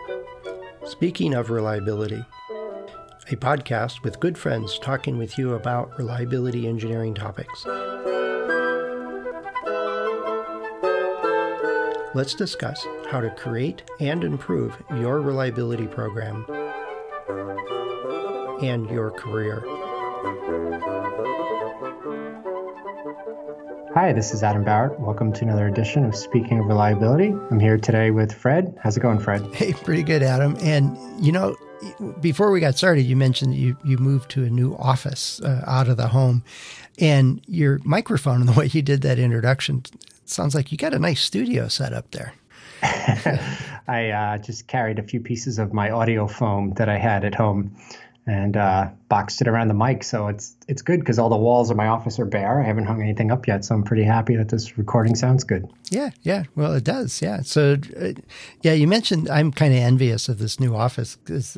Speaking of reliability, a podcast with good friends talking with you about reliability engineering topics. Let's discuss how to create and improve your reliability program and your career. Hi, this is Adam Bauer. Welcome to another edition of Speaking of Reliability. I'm here today with Fred. How's it going, Fred? Hey, pretty good, Adam. And, you know, before we got started, you mentioned you moved to a new office out of the home. And your microphone and the way you did that introduction sounds like you got a nice studio set up there. I just carried a few pieces of my audio foam that I had at home and boxed it around the mic. So it's good because all the walls of my office are bare. I haven't hung anything up yet, so I'm pretty happy that this recording sounds good. Yeah. Well, it does. Yeah. So, you mentioned I'm kind of envious of this new office because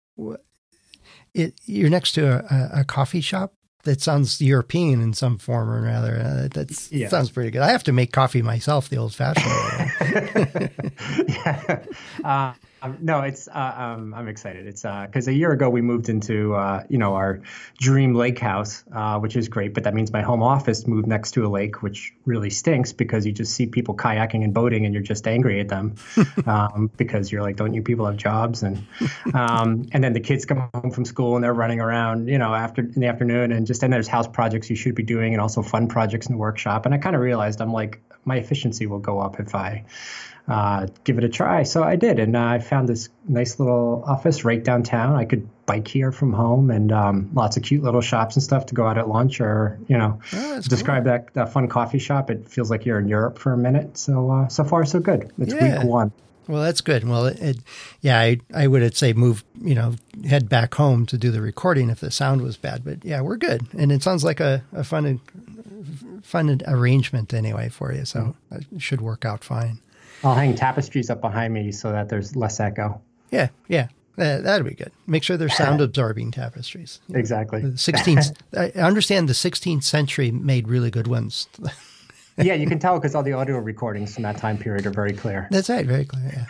you're next to a coffee shop that sounds European in some form or another. Sounds pretty good. I have to make coffee myself the old-fashioned way. Yeah. No, it's I'm excited. It's because a year ago we moved into our dream lake house, which is great. But that means my home office moved next to a lake, which really stinks because you just see people kayaking and boating, and you're just angry at them because you're like, don't you people have jobs? And then the kids come home from school and they're running around, in the afternoon, and there's house projects you should be doing, and also fun projects in the workshop. And I kind of realized I'm like, my efficiency will go up if I give it a try. So I did. And I found this nice little office right downtown. I could bike here from home, and lots of cute little shops and stuff to go out at lunch or, describe cool. that fun coffee shop. It feels like you're in Europe for a minute. So far, so good. It's week one. Well, that's good. Well, I would say move, head back home to do the recording if the sound was bad. But yeah, we're good. And it sounds like a fun arrangement anyway for you. So it should work out fine. I'll hang tapestries up behind me so that there's less echo. Yeah. That'd be good. Make sure they're sound-absorbing tapestries. Exactly. I understand the 16th century made really good ones. Yeah, you can tell because all the audio recordings from that time period are very clear. That's right, very clear,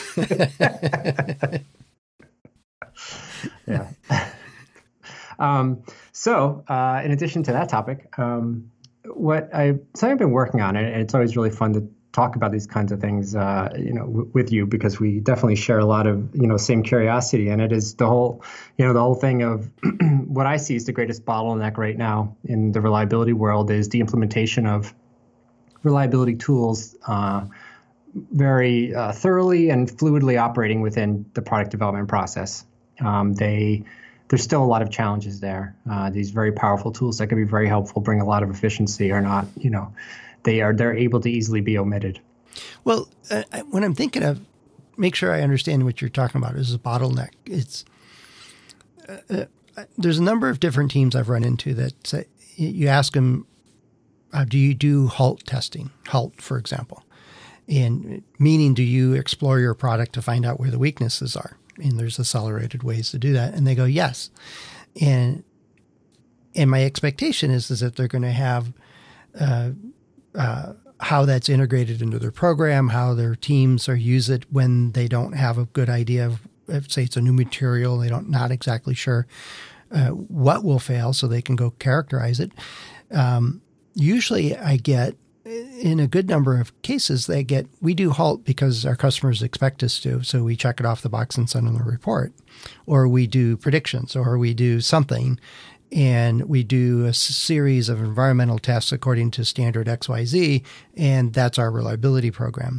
yeah. Yeah. So in addition to that topic, something I've been working on, and it's always really fun to talk about these kinds of things, with you, because we definitely share a lot of, same curiosity. And it is the whole thing of what I see is the greatest bottleneck right now in the reliability world is the implementation of reliability tools very thoroughly and fluidly operating within the product development process. There's still a lot of challenges there. These very powerful tools that can be very helpful, bring a lot of efficiency, are not, they're able to easily be omitted. Well, when I'm thinking of, make sure I understand what you're talking about is a bottleneck. It's there's a number of different teams I've run into that say, you ask them, do you do HALT testing? HALT, for example. And meaning, do you explore your product to find out where the weaknesses are? And there's accelerated ways to do that. And they go, yes. And my expectation is that they're going to have how that's integrated into their program, how their teams use it when they don't have a good idea of, if, say, it's a new material, they don't not exactly sure what will fail, so they can go characterize it. Usually I get, in a good number of cases, we do HALT because our customers expect us to, so we check it off the box and send them a report. Or we do predictions, or we do something, and we do a series of environmental tests according to standard XYZ, and that's our reliability program.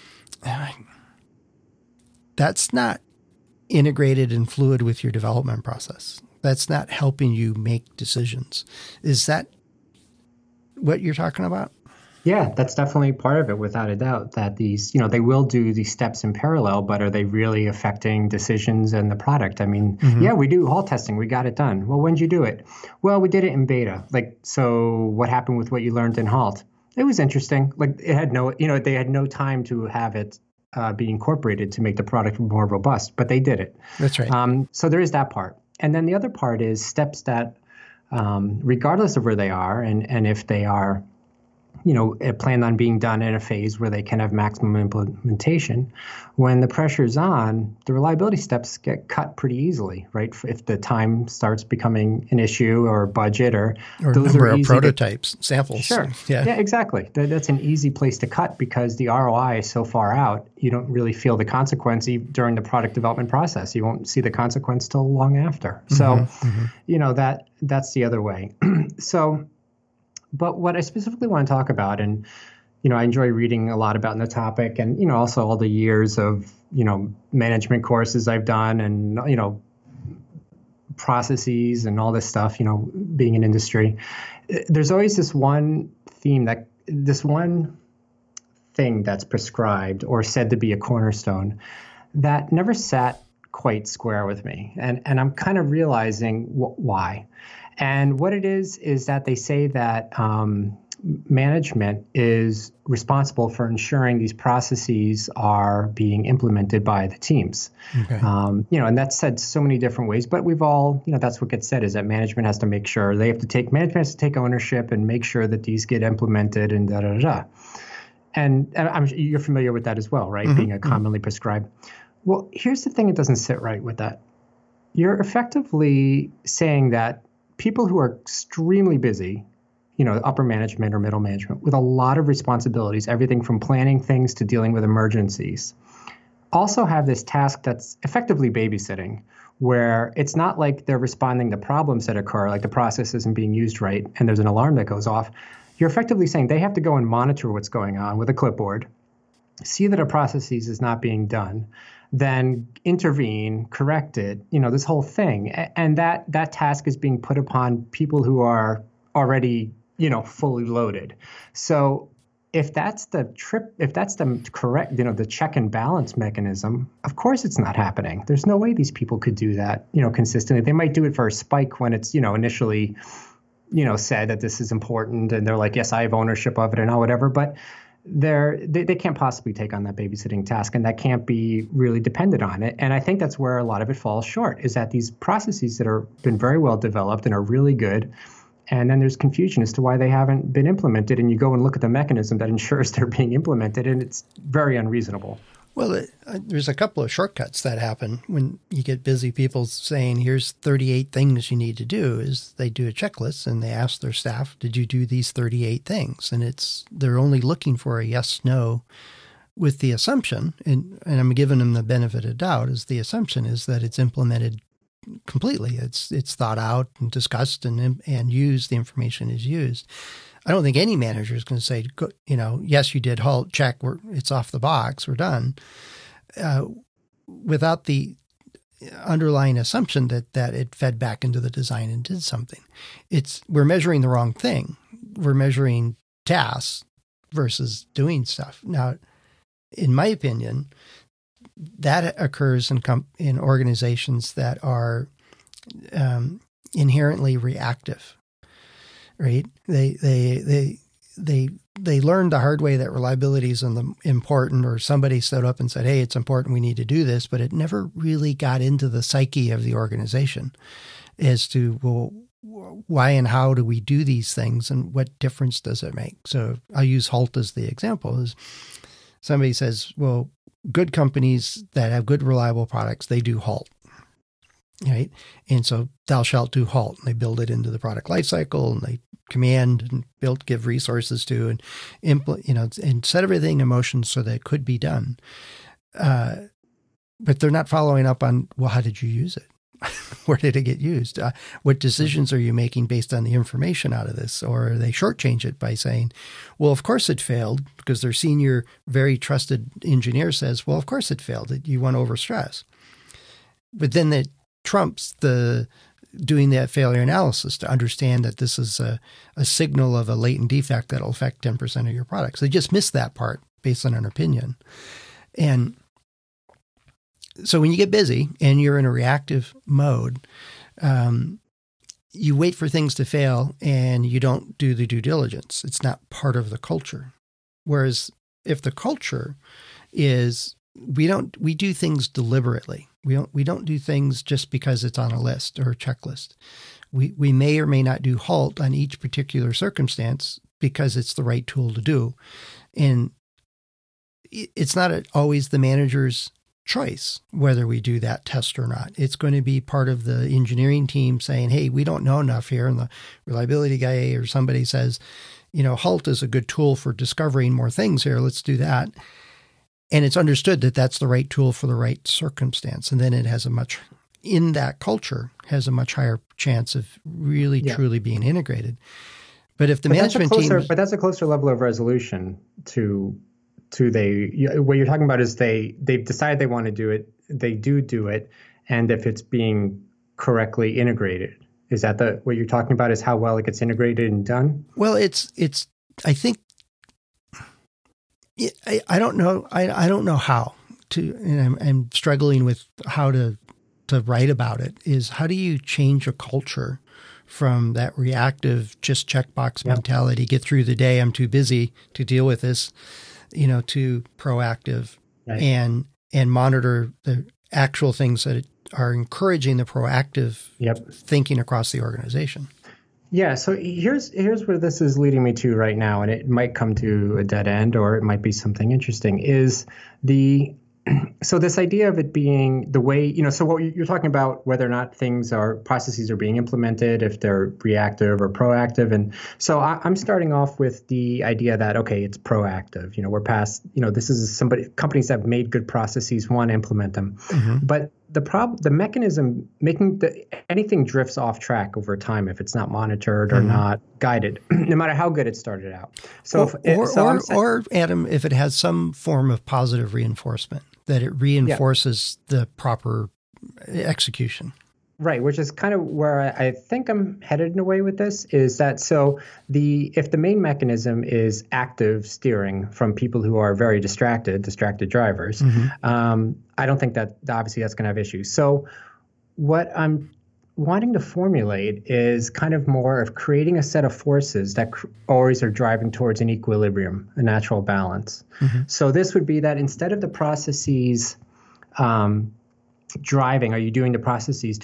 That's not integrated and fluid with your development process. That's not helping you make decisions. Is that what you're talking about? Yeah, that's definitely part of it, without a doubt, that these, they will do these steps in parallel, but are they really affecting decisions and the product? I mean, yeah, we do HALT testing. We got it done. Well, when did you do it? Well, we did it in beta. So what happened with what you learned in HALT? It was interesting. It had they had no time to have it be incorporated to make the product more robust, but they did it. That's right. So there is that part. And then the other part is steps that, regardless of where they are and if they are planned on being done in a phase where they can have maximum implementation. When the pressure is on, the reliability steps get cut pretty easily, right? If the time starts becoming an issue or budget or those number of prototypes, samples. Sure. Yeah, exactly. That's an easy place to cut because the ROI is so far out, you don't really feel the consequence during the product development process. You won't see the consequence till long after. So, that's the other way. But what I specifically want to talk about, and I enjoy reading a lot about the topic, and also all the years of management courses I've done, and processes and all this stuff. Being in industry, there's always this one thing that's prescribed or said to be a cornerstone that never sat quite square with me, and I'm kind of realizing why. And what it is that they say that management is responsible for ensuring these processes are being implemented by the teams. Okay. And that's said so many different ways, but we've all, that's what gets said is that management has to make sure management has to take ownership and make sure that these get implemented and da, da, da, da. And you're familiar with that as well, right? Mm-hmm. Being a commonly prescribed. Well, here's the thing that doesn't sit right with that. You're effectively saying that people who are extremely busy, upper management or middle management with a lot of responsibilities, everything from planning things to dealing with emergencies, also have this task that's effectively babysitting, where it's not like they're responding to problems that occur, like the process isn't being used right and there's an alarm that goes off. You're effectively saying they have to go and monitor what's going on with a clipboard, see that a process is not being done, then intervene, correct it, this whole thing. And that task is being put upon people who are already, fully loaded. So if that's the correct, the check and balance mechanism, of course it's not happening. There's no way these people could do that, consistently. They might do it for a spike when it's, initially, said that this is important and they're like, yes, I have ownership of it and all whatever, but they can't possibly take on that babysitting task, and that can't be really dependent on it. And I think that's where a lot of it falls short, is that these processes that are been very well developed and are really good, and then there's confusion as to why they haven't been implemented, and you go and look at the mechanism that ensures they're being implemented, and it's very unreasonable. Well, there's a couple of shortcuts that happen when you get busy people saying, here's 38 things you need to do, is they do a checklist and they ask their staff, did you do these 38 things? And they're only looking for a yes, no, with the assumption, and I'm giving them the benefit of doubt, is the assumption is that it's implemented completely. It's thought out and discussed and used, the information is used. I don't think any manager is going to say, yes, you did, halt, check, it's off the box, we're done, without the underlying assumption that it fed back into the design and did something. We're measuring the wrong thing. We're measuring tasks versus doing stuff. Now, in my opinion, that occurs in organizations that are inherently reactive. Right? They learned the hard way that reliability is important, or somebody stood up and said, hey, it's important, we need to do this, but it never really got into the psyche of the organization as to, well, why and how do we do these things and what difference does it make? So I'll use HALT as the example. Is somebody says, well, good companies that have good, reliable products, they do HALT. Right. And so thou shalt do HALT. And they build it into the product lifecycle, and they command and give resources to and and set everything in motion so that it could be done. But they're not following up on, well, how did you use it? Where did it get used? What decisions are you making based on the information out of this? Or they shortchange it by saying, well, of course it failed, because their senior, very trusted engineer says, well, of course it failed. You want to overstress. But then it trumps doing that failure analysis to understand that this is a signal of a latent defect that will affect 10% of your products. They just miss that part based on an opinion. And so when you get busy and you're in a reactive mode, you wait for things to fail and you don't do the due diligence. It's not part of the culture. Whereas if the culture is, we do things deliberately. We don't do things just because it's on a list or a checklist. We may or may not do HALT on each particular circumstance because it's the right tool to do. And it's not always the manager's choice whether we do that test or not. It's going to be part of the engineering team saying, hey, we don't know enough here. And the reliability guy or somebody says, HALT is a good tool for discovering more things here. Let's do that. And it's understood that that's the right tool for the right circumstance. And then it has in that culture, has a much higher chance of really, truly being integrated. But if the management team... But that's a closer level of resolution to what you're talking about is they've decided they want to do it, they do it, and if it's being correctly integrated. Is that what you're talking about, is how well it gets integrated and done? Well, it's I think, I don't know. I don't know how to, and I'm struggling with how to write about it, is how do you change a culture from that reactive, just checkbox mentality, get through the day, I'm too busy to deal with this, to proactive, and monitor the actual things that are encouraging the proactive thinking across the organization. Yeah. So here's where this is leading me to right now, and it might come to a dead end, or it might be something interesting, is so this idea of it being the way, so what you're talking about, whether or not processes are being implemented, if they're reactive or proactive. And so I'm starting off with the idea that, okay, it's proactive. We're past, this is companies that have made good processes, want to implement them. Mm-hmm. But the mechanism making anything drifts off track over time if it's not monitored or not guided, no matter how good it started out. So, or Adam, if it has some form of positive reinforcement, that it reinforces the proper execution. Right, which is kind of where I think I'm headed in a way with this, is that if the main mechanism is active steering from people who are very distracted drivers, I don't think that obviously that's going to have issues. So what I'm wanting to formulate is kind of more of creating a set of forces that always are driving towards an equilibrium, a natural balance. Mm-hmm. So this would be that instead of the processes driving, are you doing the processes,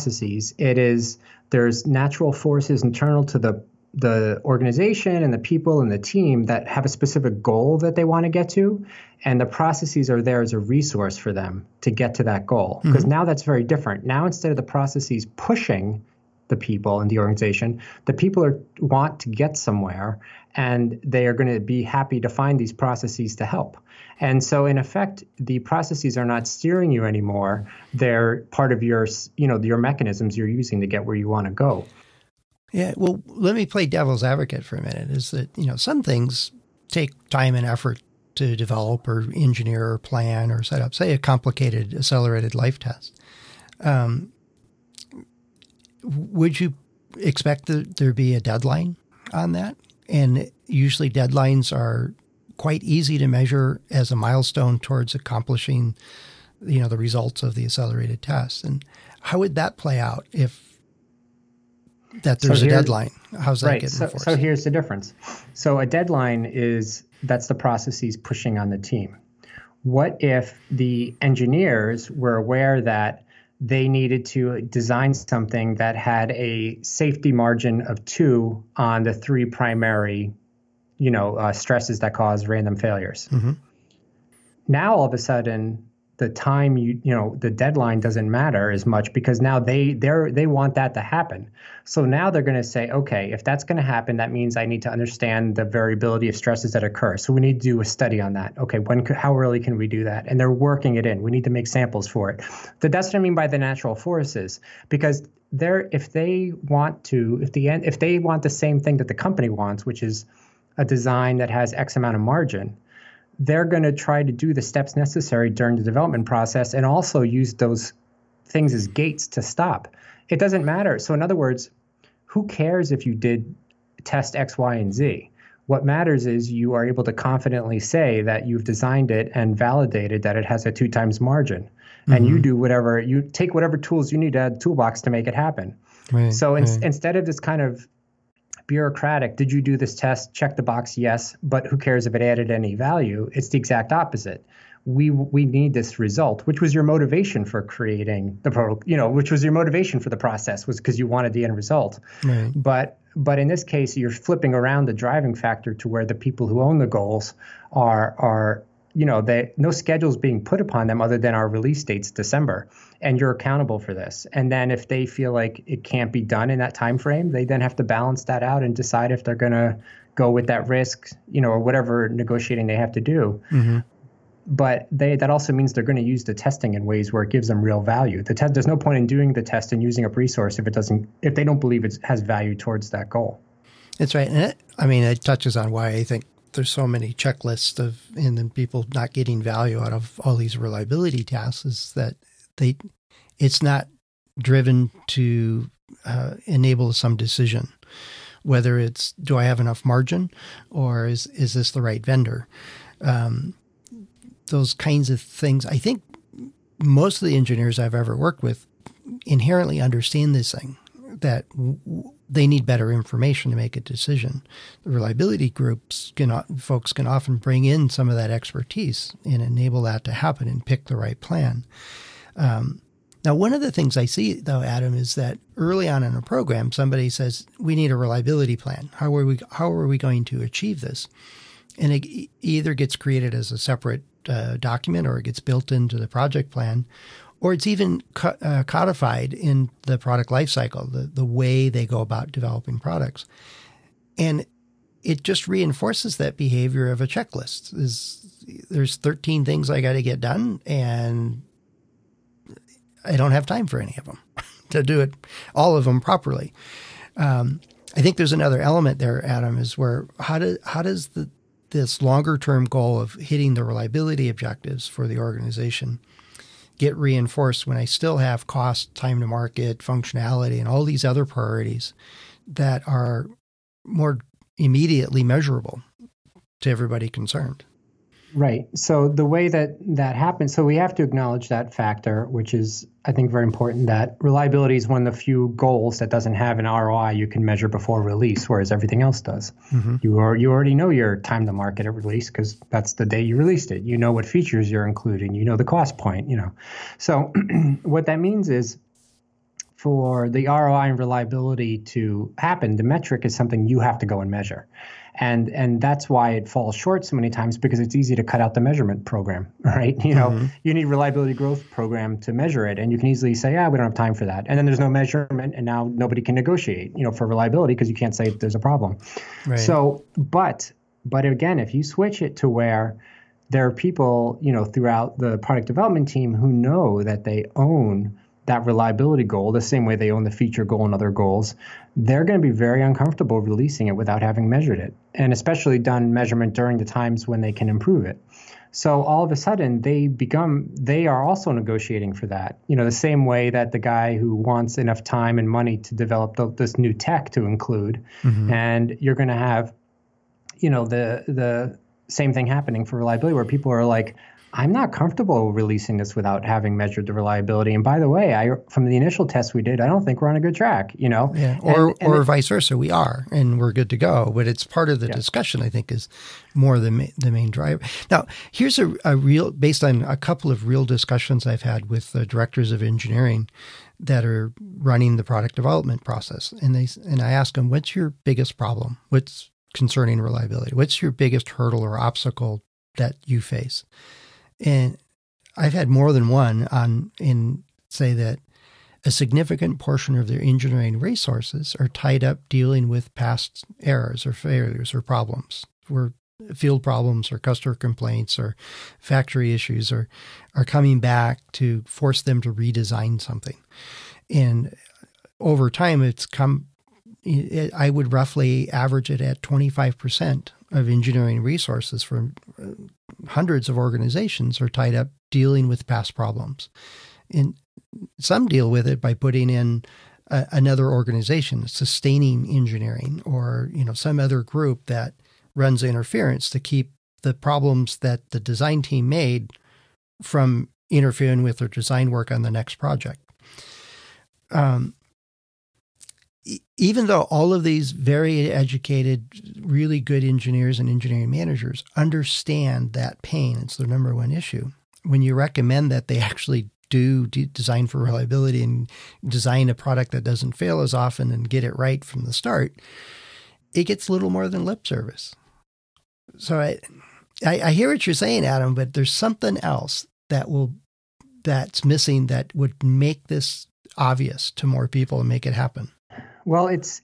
there's natural forces internal to the organization and the people and the team that have a specific goal that they want to get to, and the processes are there as a resource for them to get to that goal. Because now that's very different. Now, instead of the processes pushing the people in the organization, the people want to get somewhere, and they are going to be happy to find these processes to help. And so, in effect, the processes are not steering you anymore. They're part of your mechanisms you're using to get where you want to go. Yeah, well, let me play devil's advocate for a minute. Is that, some things take time and effort to develop or engineer or plan or set up, say a complicated accelerated life test. Would you expect there be a deadline on that? And usually deadlines are quite easy to measure as a milestone towards accomplishing, the results of the accelerated test. And how would that play out if there's a deadline? How's that get enforced? So here's the difference. So a deadline that's the processes pushing on the team. What if the engineers were aware that they needed to design something that had a safety margin of 2 on the 3 primary, stresses that cause random failures? Mm-hmm. Now, all of a sudden, the time the deadline doesn't matter as much, because now they want that to happen. So now they're going to say, okay, if that's going to happen, that means I need to understand the variability of stresses that occur. So we need to do a study on that. Okay, how early can we do that? And they're working it in. We need to make samples for it. That's what I mean by the natural forces, because if they want the same thing that the company wants, which is a design that has X amount of margin, they're going to try to do the steps necessary during the development process and also use those things as gates to stop. It doesn't matter. So in other words, who cares if you did test X, Y, and Z? What matters is you are able to confidently say that you've designed it and validated that it has a 2 times margin. And you take whatever tools you need to add to the toolbox to make it happen. Right, so instead of this kind of bureaucratic, did you do this test? Check the box, yes, but who cares if it added any value? It's the exact opposite. we need this result, which was your motivation for creating which was your motivation for the process, was because you wanted the end result. Right. But in this case, you're flipping around the driving factor to where the people who own the goals are no schedule's being put upon them other than our release date's December, and you're accountable for this. And then if they feel like it can't be done in that time frame, they then have to balance that out and decide if they're going to go with that risk, or whatever negotiating they have to do. Mm-hmm. But that also means they're going to use the testing in ways where it gives them real value. There's no point in doing the test and using up resource if they don't believe it has value towards that goal. That's right. And it touches on why I think there's so many checklists and then people not getting value out of all these reliability tasks, is that it's not driven to enable some decision, whether it's, do I have enough margin, or is this the right vendor? Those kinds of things. I think most of the engineers I've ever worked with inherently understand this thing, that they need better information to make a decision. The reliability folks can often bring in some of that expertise and enable that to happen and pick the right plan. Now, one of the things I see, though, Adam, is that early on in a program, somebody says, we need a reliability plan. How are we going to achieve this? And it either gets created as a separate document, or it gets built into the project plan, or it's even codified in the product lifecycle, the way they go about developing products. And it just reinforces that behavior of a checklist. There's 13 things I got to get done, and I don't have time for any of them to do it, all of them properly. I think there's another element there, Adam, is where how does this longer term goal of hitting the reliability objectives for the organization get reinforced when I still have cost, time to market, functionality, and all these other priorities that are more immediately measurable to everybody concerned? Right. So the way that happens, so we have to acknowledge that factor, which is, I think, very important, that reliability is one of the few goals that doesn't have an ROI you can measure before release, whereas everything else does. Mm-hmm. You already know your time to market at release because that's the day you released it. You know what features you're including. You know the cost point, So what that means is, for the ROI and reliability to happen, the metric is something you have to go and measure. And that's why it falls short so many times, because it's easy to cut out the measurement program, right? You need reliability growth program to measure it, and you can easily say, we don't have time for that. And then there's no measurement, and now nobody can negotiate, for reliability, because you can't say there's a problem. Right. So, but again, if you switch it to where there are people, throughout the product development team who know that they own that reliability goal, the same way they own the feature goal and other goals, they're going to be very uncomfortable releasing it without having measured it, and especially done measurement during the times when they can improve it. So all of a sudden, they are also negotiating for that. The same way that the guy who wants enough time and money to develop this new tech to include, mm-hmm. and you're going to have, the same thing happening for reliability, where people are like, I'm not comfortable releasing this without having measured the reliability. And by the way, from the initial tests we did, I don't think we're on a good track, Yeah. Or vice versa. We are, and we're good to go. But it's part of the discussion, I think, is more the main driver. Now, here's based on a couple of real discussions I've had with the directors of engineering that are running the product development process. And I ask them, what's your biggest problem? What's concerning reliability? What's your biggest hurdle or obstacle that you face? And I've had more than one say that a significant portion of their engineering resources are tied up dealing with past errors or failures or problems, where field problems or customer complaints or factory issues are coming back to force them to redesign something. And over time, I would roughly average it at 25% of engineering resources from hundreds of organizations are tied up dealing with past problems. And some deal with it by putting in another organization, sustaining engineering, or some other group that runs interference to keep the problems that the design team made from interfering with their design work on the next project. even though all of these very educated, really good engineers and engineering managers understand that pain, it's their number one issue. When you recommend that they actually do design for reliability and design a product that doesn't fail as often and get it right from the start, it gets little more than lip service. So I hear what you're saying, Adam, but there's something else that's missing that would make this obvious to more people and make it happen. Well, it's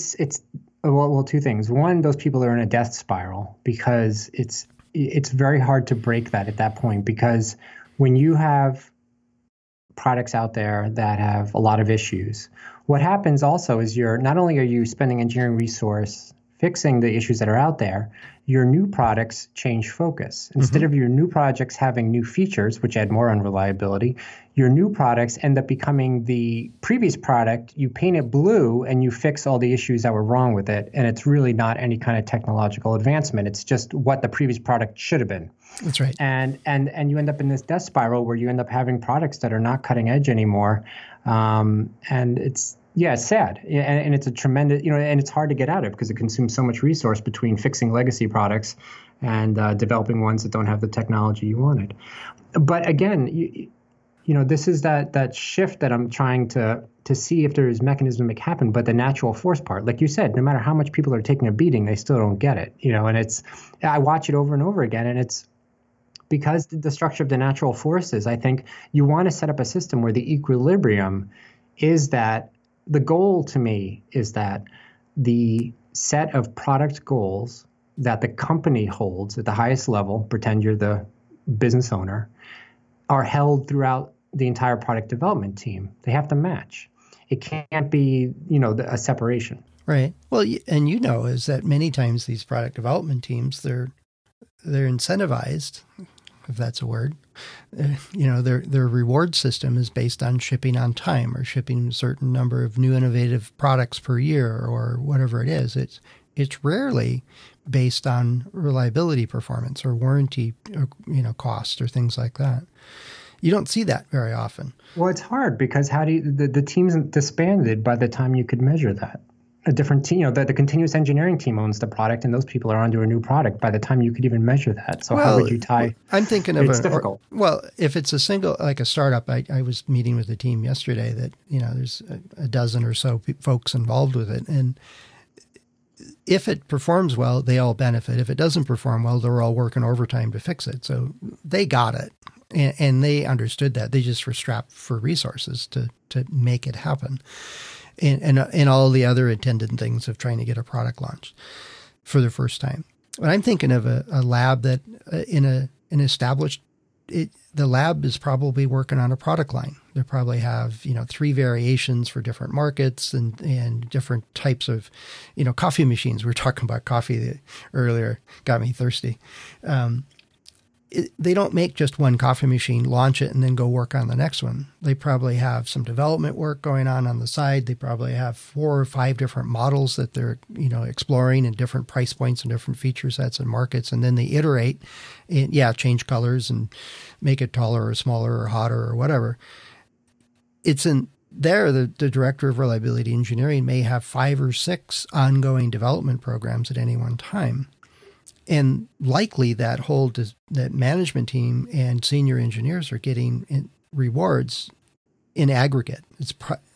two things. One, those people are in a death spiral because it's very hard to break that at that point, because when you have products out there that have a lot of issues, what happens also is not only are you spending engineering resource fixing the issues that are out there, your new products change focus. Instead of your new projects having new features, which add more unreliability, your new products end up becoming the previous product. You paint it blue and you fix all the issues that were wrong with it. And it's really not any kind of technological advancement. It's just what the previous product should have been. That's right. And you end up in this death spiral where you end up having products that are not cutting edge anymore. And it's sad. And it's a tremendous, and it's hard to get out of because it consumes so much resource between fixing legacy products and developing ones that don't have the technology you wanted. But again, this is that shift that I'm trying to see if there's mechanism to make happen. But the natural force part, like you said, no matter how much people are taking a beating, they still don't get it. And I watch it over and over again, and it's because the structure of the natural forces. I think you want to set up a system where the equilibrium is that. The goal to me is that the set of product goals that the company holds at the highest level, pretend you're the business owner, are held throughout the entire product development team. They have to match. It can't be, a separation. Right. Well, and is that many times these product development teams, they're incentivized, if that's a word. Their reward system is based on shipping on time or shipping a certain number of new innovative products per year or whatever it is. It's rarely based on reliability performance or warranty, cost or things like that. You don't see that very often. Well, it's hard because the team's disbanded by the time you could measure that. A different team, the continuous engineering team owns the product, and those people are onto a new product by the time you could even measure that. So how would you tie? I'm thinking of it's difficult. If it's like a startup, I was meeting with a team yesterday that, there's a dozen or so folks involved with it. And if it performs well, they all benefit. If it doesn't perform well, they're all working overtime to fix it. So they got it. And they understood that. They just were strapped for resources to make it happen. And all the other attendant things of trying to get a product launched for the first time. But I'm thinking of a lab that the lab is probably working on a product line. They probably have, 3 variations for different markets and different types of, coffee machines. We were talking about coffee earlier, got me thirsty. They don't make just one coffee machine, launch it, and then go work on the next one. They probably have some development work going on the side. They probably have 4 or 5 different models that they're, exploring in different price points and different feature sets and markets. And then they iterate and, change colors and make it taller or smaller or hotter or whatever. It's in there. The director of reliability engineering may have 5 or 6 ongoing development programs at any one time. And likely that management team and senior engineers are getting rewards in aggregate. It's,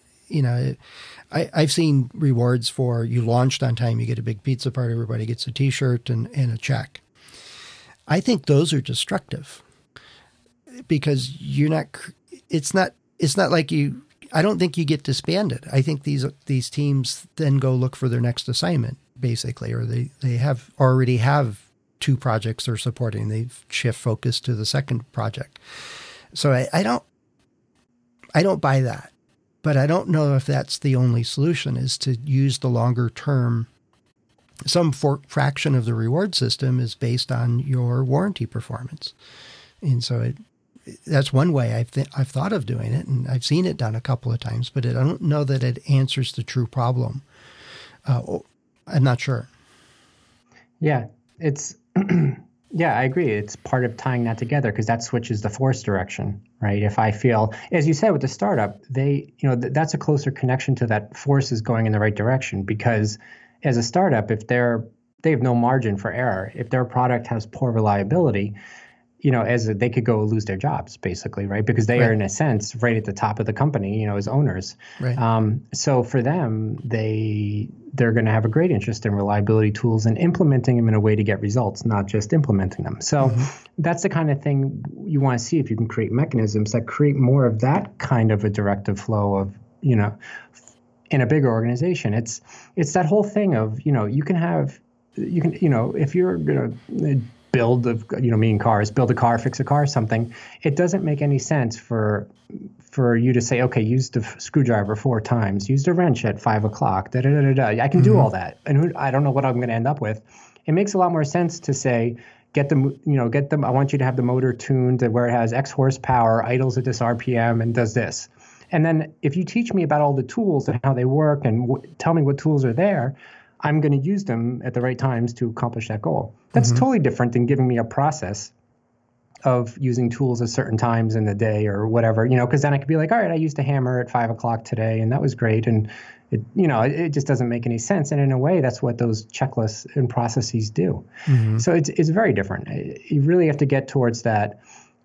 I've seen rewards for you launched on time, you get a big pizza party, everybody gets a T-shirt and a check. I think those are destructive because it's not like I don't think you get disbanded. I think these teams then go look for their next assignment, basically, or they already have 2 projects they're supporting. They shift focus to the second project. So I don't buy that, but I don't know if that's the only solution, is to use the longer term. Some fraction of the reward system is based on your warranty performance. And so that's one way I've thought of doing it, and I've seen it done a couple of times, but I don't know that it answers the true problem. I'm not sure. Yeah, it's Yeah, I agree. It's part of tying that together because that switches the force direction, right? If I feel, as you said with the startup, that's a closer connection to that force is going in the right direction because as a startup, if they have no margin for error, if their product has poor reliability, they could go lose their jobs basically, right? Because they are in a sense right at the top of the company, as owners. Right. So for them, they're going to have a great interest in reliability tools and implementing them in a way to get results, not just implementing them. So that's the kind of thing you want to see if you can create mechanisms that create more of that kind of a directive flow of, in a bigger organization. It's that whole thing of, if you're going to build build a car, fix a car, something, it doesn't make any sense for you to say, okay, use the screwdriver 4 times, use the wrench at 5 o'clock, da, da, da, da, da. I can do all that. And I don't know what I'm going to end up with. It makes a lot more sense to say, I want you to have the motor tuned to where it has X horsepower, idles at this RPM, and does this. And then if you teach me about all the tools and how they work and tell me what tools are there, I'm going to use them at the right times to accomplish that goal. That's totally different than giving me a process of using tools at certain times in the day or whatever, because then I could be like, all right, I used a hammer at 5 o'clock today and that was great. And it just doesn't make any sense. And in a way, that's what those checklists and processes do. So it's very different. You really have to get towards that.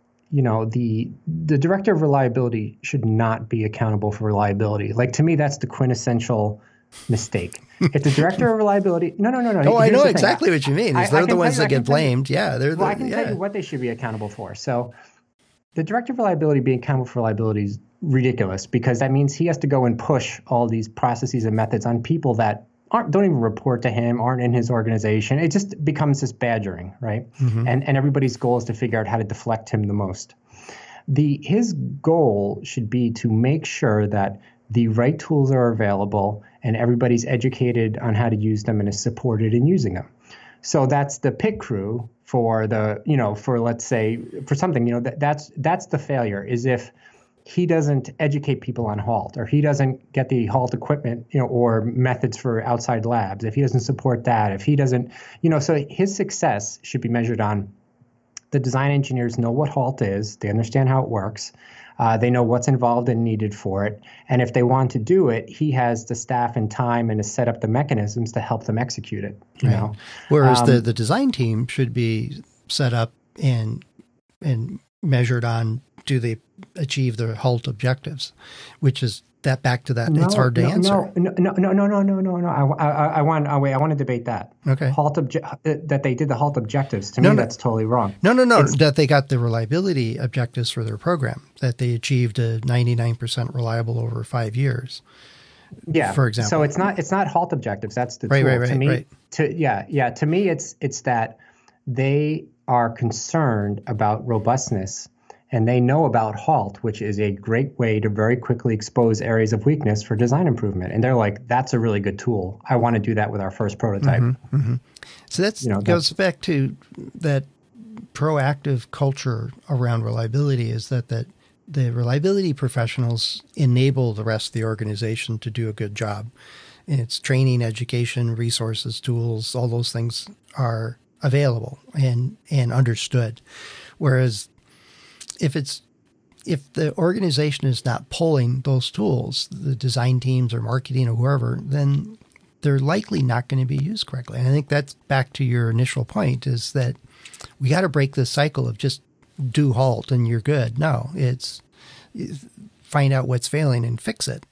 The director of reliability should not be accountable for reliability. Like, to me, that's the quintessential mistake. If the director of reliability, no. Oh, I know exactly what you mean. They're the ones that get blamed. I can tell you what they should be accountable for. So the director of reliability being accountable for reliability is ridiculous because that means he has to go and push all these processes and methods on people that don't even report to him, aren't in his organization. It just becomes this badgering, right? And everybody's goal is to figure out how to deflect him the most. His goal should be to make sure that the right tools are available and everybody's educated on how to use them and is supported in using them. So that's the pit crew for let's say for something, that's the failure is if he doesn't educate people on HALT or he doesn't get the HALT equipment, or methods for outside labs, if he doesn't support that, if he doesn't, so his success should be measured on the design engineers know what HALT is, they understand how it works. They know what's involved and needed for it. And if they want to do it, he has the staff and time and to set up the mechanisms to help them execute it. You know? Whereas the design team should be set up and measured on, do they achieve their HALT objectives, which is that back to that. It's hard to answer. No. I want to debate that. Okay. That they did the HALT objectives. To me, that's totally wrong. No. That they got the reliability objectives for their program, that they achieved a 99% reliable over 5 years. Yeah. For example. So it's not HALT objectives. That's the tool. Right. To me, To me, it's that they are concerned about robustness. And they know about HALT, which is a great way to very quickly expose areas of weakness for design improvement. And they're like, that's a really good tool. I want to do that with our first prototype. So that goes back to that proactive culture around reliability, is that the reliability professionals enable the rest of the organization to do a good job. And it's training, education, resources, tools, all those things are available and understood. Whereas if the organization is not pulling those tools, the design teams or marketing or whoever, then they're likely not going to be used correctly. And I think that's back to your initial point, is that we got to break this cycle of just do HALT and you're good. No, it's find out what's failing and fix it.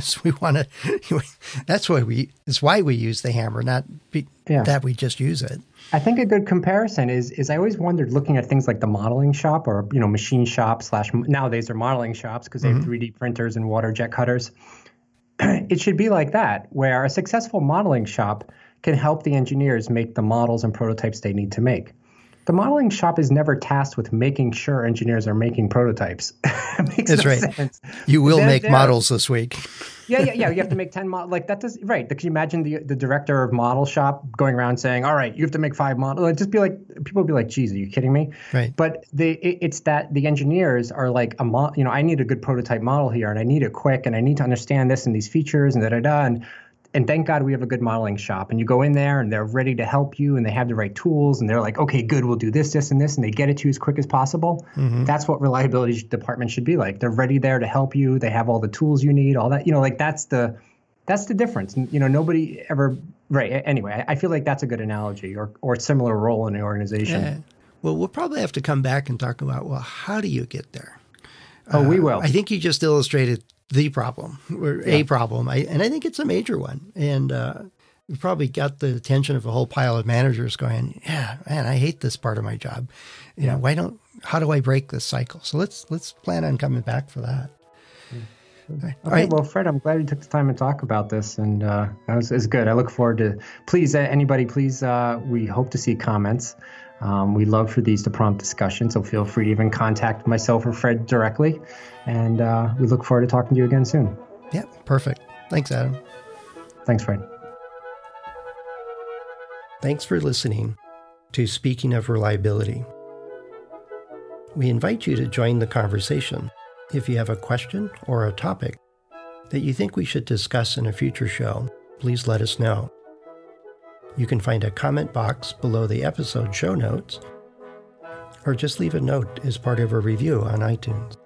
That's why we use the hammer, not that we just use it. I think a good comparison is I always wondered, looking at things like the modeling shop or, machine shop / nowadays they're modeling shops because they have 3D printers and water jet cutters. It should be like that, where a successful modeling shop can help the engineers make the models and prototypes they need to make. The modeling shop is never tasked with making sure engineers are making prototypes. That's right. Sense. You will make models this week. Yeah. You have to make 10 models. Like that does right. Can you imagine the director of model shop going around saying, "All right, you have to make 5 models." It'd just be like, people would be like, "Geez, are you kidding me?" Right. But it's that the engineers are like, I need a good prototype model here, and I need it quick, and I need to understand this and these features and da. And and thank God we have a good modeling shop. And you go in there and they're ready to help you and they have the right tools and they're like, okay, good, we'll do this, this, and this. And they get it to you as quick as possible. That's what reliability department should be like. They're ready there to help you. They have all the tools you need, all that, like that's the difference. Nobody ever, right. Anyway, I feel like that's a good analogy or similar role in the organization. Yeah. Well, we'll probably have to come back and talk about, well, how do you get there? Oh, we will. I think you just illustrated the problem or a problem. And I think it's a major one. And we probably got the attention of a whole pile of managers going, yeah, man, I hate this part of my job. How do I break this cycle? So let's plan on coming back for that. Okay. Right. Well, Fred, I'm glad you took the time to talk about this, and it's good. I look forward to. Please, anybody, we hope to see comments. We love for these to prompt discussion, so feel free to even contact myself or Fred directly, and we look forward to talking to you again soon. Yeah, perfect. Thanks, Adam. Thanks, Fred. Thanks for listening to Speaking of Reliability. We invite you to join the conversation. If you have a question or a topic that you think we should discuss in a future show, please let us know. You can find a comment box below the episode show notes, or just leave a note as part of a review on iTunes.